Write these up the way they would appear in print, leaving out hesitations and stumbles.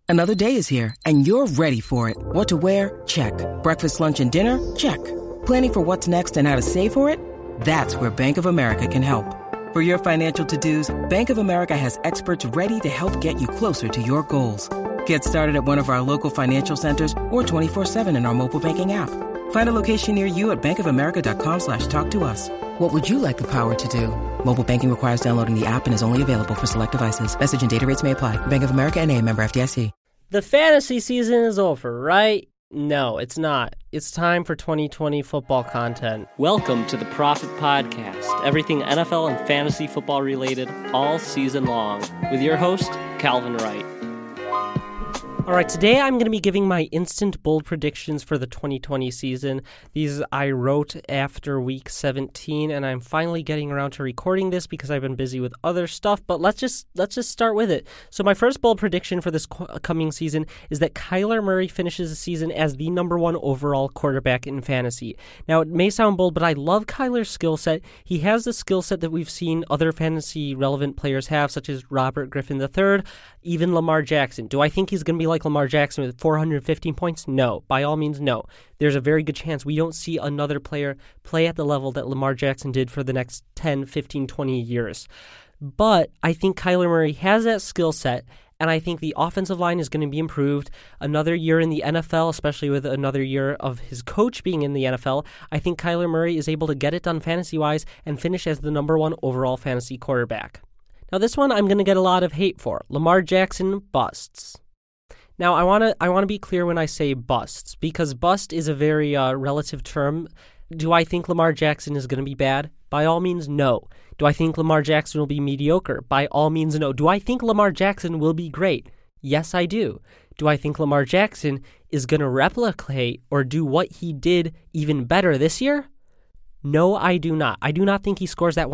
Another day is here, and you're ready for it. What to wear? Check. Breakfast, lunch, and dinner? Check. Planning for what's next and how to save for it? That's where Bank of America can help. For your financial to-dos, Bank of America has experts ready to help get you closer to your goals. Get started at one of our local financial centers or 24/7 in our mobile banking app. Find a location near you at bankofamerica.com/talktous. What would you like the power to do? Mobile banking requires downloading the app and is only available for select devices. Message and data rates may apply. Bank of America N.A., member FDIC. The fantasy season is over, right? No, it's not. It's time for 2020 football content. Welcome to the Profit Podcast, everything NFL and fantasy football related all season long, with your host, Calvin Wright. All right, today I'm going to be giving my instant bold predictions for the 2020 season. These I wrote after week 17, and I'm finally getting around to recording this because I've been busy with other stuff, but let's just start with it. So my first bold prediction for this coming season is that Kyler Murray finishes the season as the number one overall quarterback in fantasy. Now, it may sound bold, but I love Kyler's skill set. He has the skill set that we've seen other fantasy-relevant players have, such as Robert Griffin III, even Lamar Jackson. Do I think he's going to be like Lamar Jackson with 415 points? No. By all means, no. There's a very good chance we don't see another player play at the level that Lamar Jackson did for the next 10, 15, 20 years. But I think Kyler Murray has that skill set, and I think the offensive line is going to be improved. Another year in the NFL, especially with another year of his coach being in the NFL, I think Kyler Murray is able to get it done fantasy-wise and finish as the number one overall fantasy quarterback. Now, this one I'm going to get a lot of hate for. Lamar Jackson busts. Now, I want to be clear when I say busts, because bust is a very relative term. Do I think Lamar Jackson is going to be bad? By all means, no. Do I think Lamar Jackson will be mediocre? By all means, no. Do I think Lamar Jackson will be great? Yes, I do. Do I think Lamar Jackson is going to replicate or do what he did even better this year? No, I do not. I do not think he scores that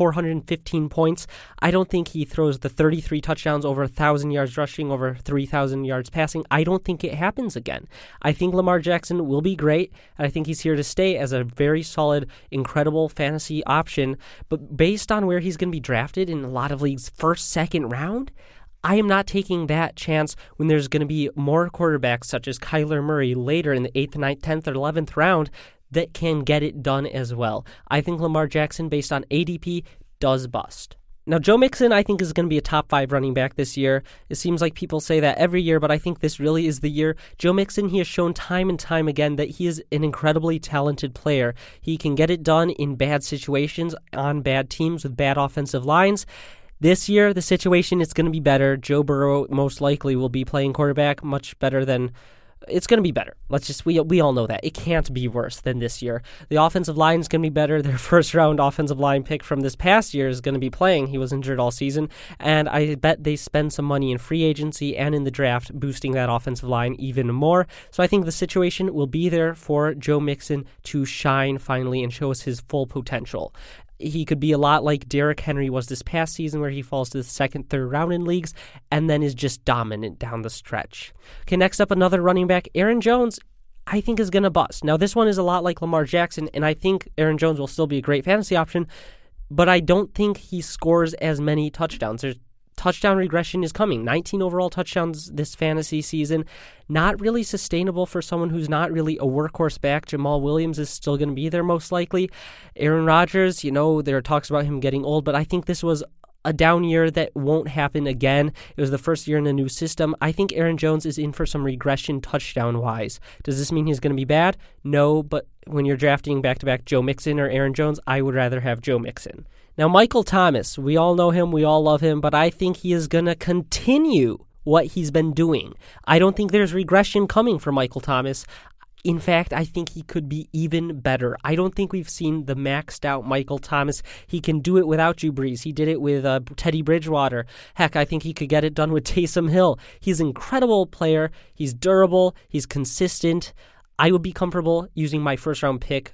415 points. I don't think he throws the 33 touchdowns, over 1,000 yards rushing, over 3,000 yards passing. I don't think it happens again. I think Lamar Jackson will be great, and I think he's here to stay as a very solid, incredible fantasy option. But based on where he's going to be drafted in a lot of leagues, first, second round, I am not taking that chance when there's going to be more quarterbacks such as Kyler Murray later in the 8th, 9th, 10th, or 11th round that can get it done as well. I think Lamar Jackson, based on ADP, does bust. Now, Joe Mixon, I think, is going to be a top 5 running back this year. It seems like people say that every year, but I think this really is the year. Joe Mixon, he has shown time and time again that he is an incredibly talented player. He can get it done in bad situations, on bad teams with bad offensive lines. This year, the situation is going to be better. Joe Burrow most likely will be playing quarterback much better than... It's going to be better. We all know that. It can't be worse than this year. The offensive line is going to be better. Their first-round offensive line pick from this past year is going to be playing. He was injured all season. And I bet they spend some money in free agency and in the draft, boosting that offensive line even more. So I think the situation will be there for Joe Mixon to shine finally and show us his full potential. He could be a lot like Derrick Henry was this past season, where he falls to the second, third round in leagues and then is just dominant down the stretch. Okay, next up, another running back, Aaron Jones, I think is going to bust. Now, this one is a lot like Lamar Jackson, and I think Aaron Jones will still be a great fantasy option, but I don't think he scores as many touchdowns. Touchdown regression is coming. 19 overall touchdowns this fantasy season. Not really sustainable for someone who's not really a workhorse back. Jamal Williams is still going to be there most likely. Aaron Rodgers, there are talks about him getting old, but I think this was a down year that won't happen again. It was the first year in a new system. I think Aaron Jones is in for some regression touchdown-wise. Does this mean he's going to be bad? No, but when you're drafting back-to-back Joe Mixon or Aaron Jones, I would rather have Joe Mixon. Now, Michael Thomas, we all know him, we all love him, but I think he is going to continue what he's been doing. I don't think there's regression coming for Michael Thomas. In fact, I think he could be even better. I don't think we've seen the maxed out Michael Thomas. He can do it without Drew Brees. He did it with Teddy Bridgewater. Heck, I think he could get it done with Taysom Hill. He's an incredible player. He's durable. He's consistent. I would be comfortable using my first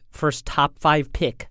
top 5 pick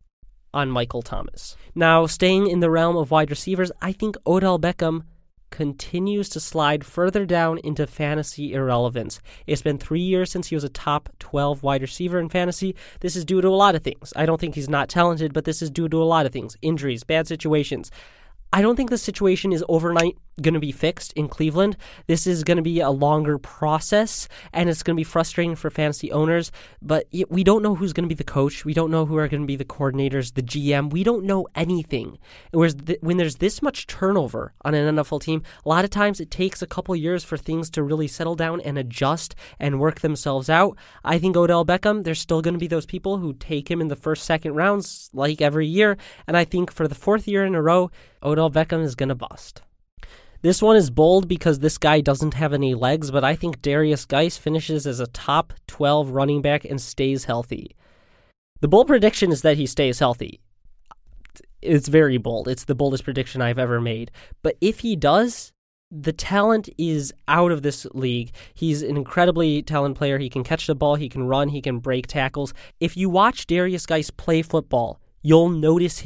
on Michael Thomas. Now, staying in the realm of wide receivers, I think Odell Beckham continues to slide further down into fantasy irrelevance. It's been 3 years since he was a top 12 wide receiver in fantasy. This is due to a lot of things. I don't think he's not talented, but this is due to a lot of things. Injuries, bad situations. I don't think the situation is overnight going to be fixed in Cleveland. This is going to be a longer process, and it's going to be frustrating for fantasy owners, but we don't know who's going to be the coach. We don't know who are going to be the coordinators, the GM. We don't know anything. Whereas when there's this much turnover on an NFL team, a lot of times it takes a couple years for things to really settle down and adjust and work themselves out. I think Odell Beckham, there's still going to be those people who take him in the first, second rounds like every year, and I think for the fourth year in a row, Odell Beckham is going to bust. This one is bold because this guy doesn't have any legs, but I think Darius Geis finishes as a top 12 running back and stays healthy. The bold prediction is that he stays healthy. It's very bold. It's the boldest prediction I've ever made. But if he does, the talent is out of this league. He's an incredibly talented player. He can catch the ball, he can run, he can break tackles. If you watch Darius Geis play football, you'll notice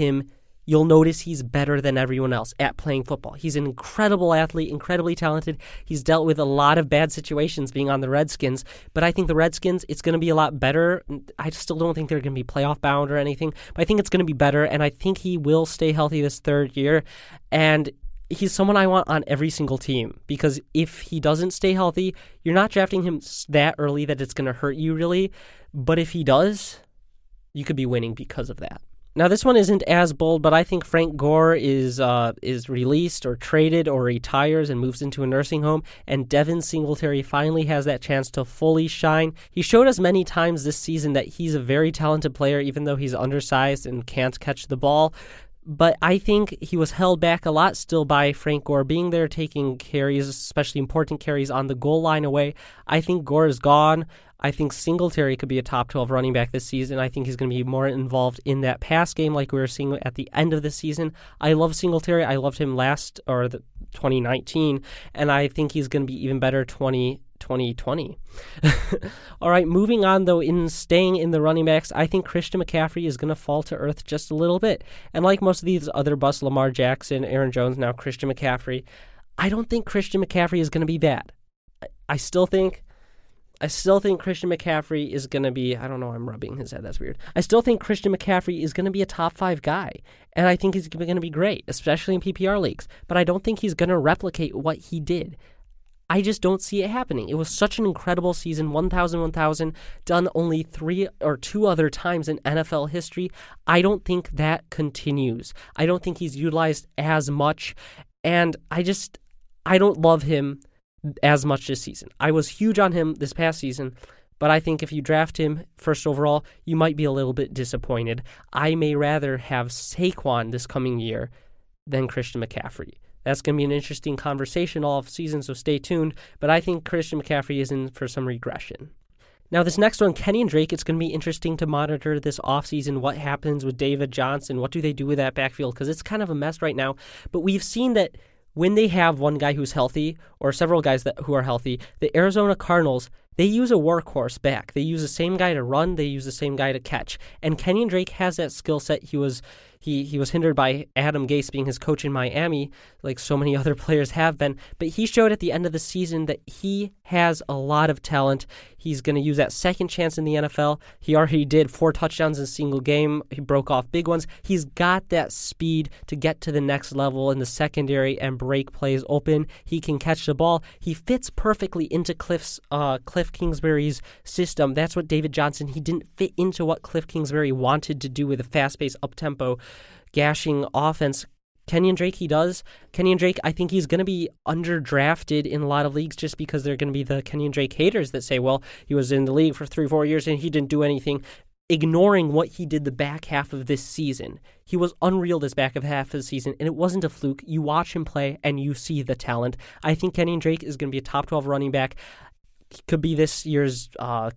he's better than everyone else at playing football. He's an incredible athlete, incredibly talented. He's dealt with a lot of bad situations being on the Redskins, but I think the Redskins, it's going to be a lot better. I still don't think they're going to be playoff bound or anything, but I think it's going to be better, and I think he will stay healthy this third year, and he's someone I want on every single team, because if he doesn't stay healthy, you're not drafting him that early that it's going to hurt you really, but if he does, you could be winning because of that. Now, this one isn't as bold, but I think Frank Gore is released or traded or retires and moves into a nursing home, and Devin Singletary finally has that chance to fully shine. He showed us many times this season that he's a very talented player, even though he's undersized and can't catch the ball. But I think he was held back a lot still by Frank Gore being there, taking carries, especially important carries on the goal line away. I think Gore is gone. I think Singletary could be a top 12 running back this season. I think he's going to be more involved in that pass game like we were seeing at the end of the season. I love Singletary. I loved him 2019, and I think he's going to be even better 2020. All right, moving on, though, in staying in the running backs, I think Christian McCaffrey is going to fall to earth just a little bit. And like most of these other busts, Lamar Jackson, Aaron Jones, now Christian McCaffrey, I don't think Christian McCaffrey is going to be bad. I still think Christian McCaffrey is going to be, I don't know, I'm rubbing his head, that's weird. I still think Christian McCaffrey is going to be a top 5 guy, and I think he's going to be great, especially in PPR leagues, but I don't think he's going to replicate what he did. I just don't see it happening. It was such an incredible season, 1,000, done only 3 or 2 other times in NFL history. I don't think that continues. I don't think he's utilized as much, and I don't love him as much this season. I was huge on him this past season, but I think if you draft him first overall, you might be a little bit disappointed. I may rather have Saquon this coming year than Christian McCaffrey. That's going to be an interesting conversation all season, so stay tuned, but I think Christian McCaffrey is in for some regression. Now, this next one, Kenyan Drake, it's going to be interesting to monitor this offseason. What happens with David Johnson? What do they do with that backfield? Because it's kind of a mess right now, but we've seen that when they have one guy who's healthy or several guys who are healthy, the Arizona Cardinals, they use a workhorse back. They use the same guy to run. They use the same guy to catch. And Kenyan Drake has that skill set. He was hindered by Adam Gase being his coach in Miami, like so many other players have been. But he showed at the end of the season that he has a lot of talent. He's going to use that second chance in the NFL. He already did 4 touchdowns in a single game. He broke off big ones. He's got that speed to get to the next level in the secondary and break plays open. He can catch the ball. He fits perfectly into Cliff Kingsbury's system. That's what David Johnson, he didn't fit into what Cliff Kingsbury wanted to do with a fast-paced, up-tempo, gashing offense. Kenyan Drake, he does. Kenyan Drake, I think he's going to be underdrafted in a lot of leagues just because they're going to be the Kenyan Drake haters that say, well, he was in the league for 3-4 years and he didn't do anything, ignoring what he did the back half of this season. He was unreal this back half of the season, and it wasn't a fluke. You watch him play, and you see the talent. I think Kenyan Drake is going to be a top 12 running back. He could be this year's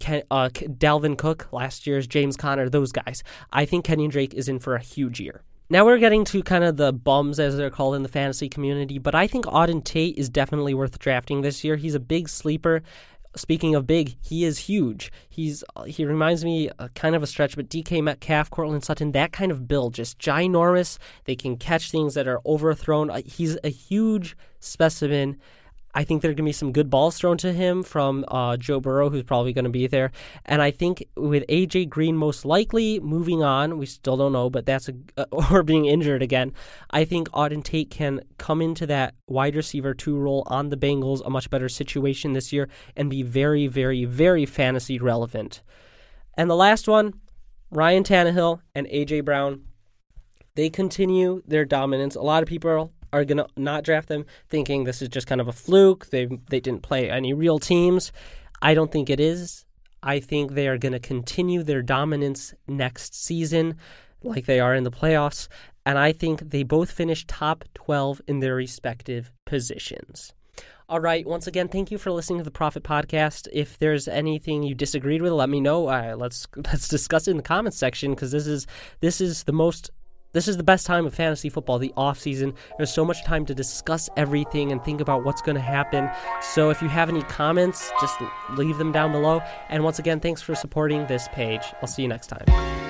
Dalvin Cook, last year's James Conner, those guys. I think Kenyan Drake is in for a huge year. Now we're getting to kind of the bums, as they're called in the fantasy community, but I think Auden Tate is definitely worth drafting this year. He's a big sleeper. Speaking of big, he is huge. He reminds me kind of a stretch, but DK Metcalf, Courtland Sutton, that kind of build, just ginormous. They can catch things that are overthrown. He's a huge specimen. I think there are going to be some good balls thrown to him from Joe Burrow, who's probably going to be there. And I think with A.J. Green most likely moving on, we still don't know, but or being injured again, I think Auden Tate can come into that wide receiver 2 role on the Bengals, a much better situation this year, and be very, very, very fantasy relevant. And the last one, Ryan Tannehill and A.J. Brown, they continue their dominance. A lot of people are going to not draft them thinking this is just kind of a fluke. They didn't play any real teams. I don't think it is. I think they are going to continue their dominance next season like they are in the playoffs. And I think they both finish top 12 in their respective positions. All right. Once again, thank you for listening to the Prophet Podcast. If there's anything you disagreed with, let me know. Let's discuss it in the comments section, because this is the best time of fantasy football, the off-season. There's so much time to discuss everything and think about what's going to happen. So if you have any comments, just leave them down below. And once again, thanks for supporting this page. I'll see you next time.